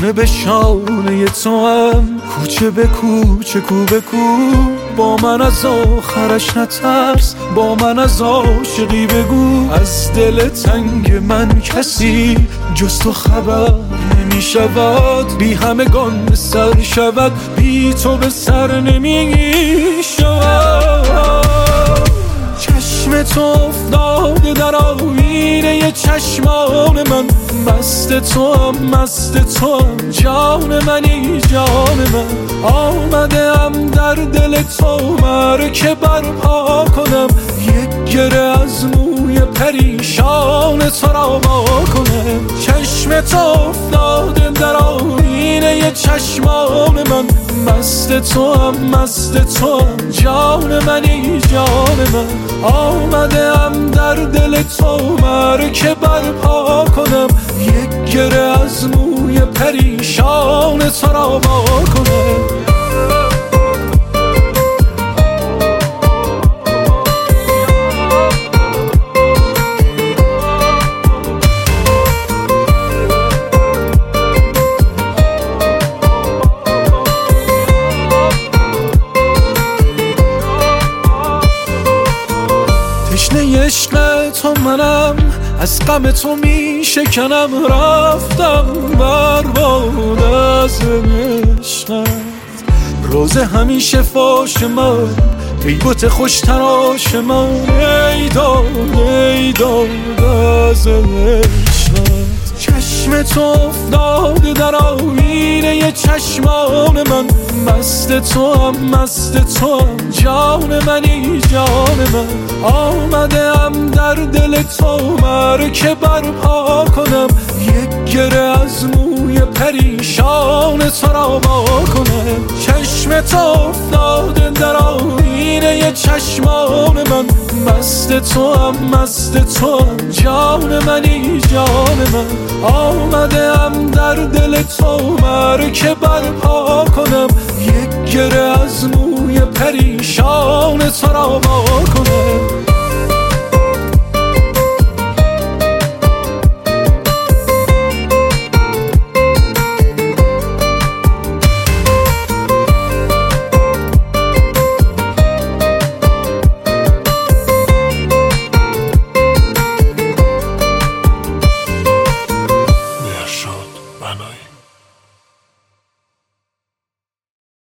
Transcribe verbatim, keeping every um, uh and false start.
شانه به شانه تو هم، کوچه به کوچه کو به کو. با من از آخرش نترس، با من از عاشقی بگو. از دل تنگ من کسی جز تو خبر نمی شود، بی همگان به سر شود، بی تو به سر نمی شود. چشم تو افتاده در آینه چشمان من، مست تو هم مست تو هم، جان منی جان من. آمده ام در دل تو مرکه برپا کنم، یک گره از موی پریشان تو را وا کنم. چشم تو افتاده در آینه چشمان من، مست تو هم مست تو هم، جان منی جان من. آمده ام در دل تو مرکه برپا کنم، یک گره از موی پریشان تو را وا کنم. تشنه عشق تو منم، از غم تو می شکنم. رفتم برباد از عشقت، روز همیشه فاش من، ای بت خوش تراش من. ای داد ای داد از عشقت. چشم تو افتاده در آینه چشمان من، مست تو هم مست تو هم، جان منی جان من. آمده ام در دل تو مرکه برپا کنم، یک گره از موی پریشان تو را وا کنم. چشم تو افتاده در آینه چشمان من، مست تو هم مست تو هم، جان منی جان من. آمده ام در دل تو مرکه برپا کنم، یک گره از موی پریشان تو را وا کنم.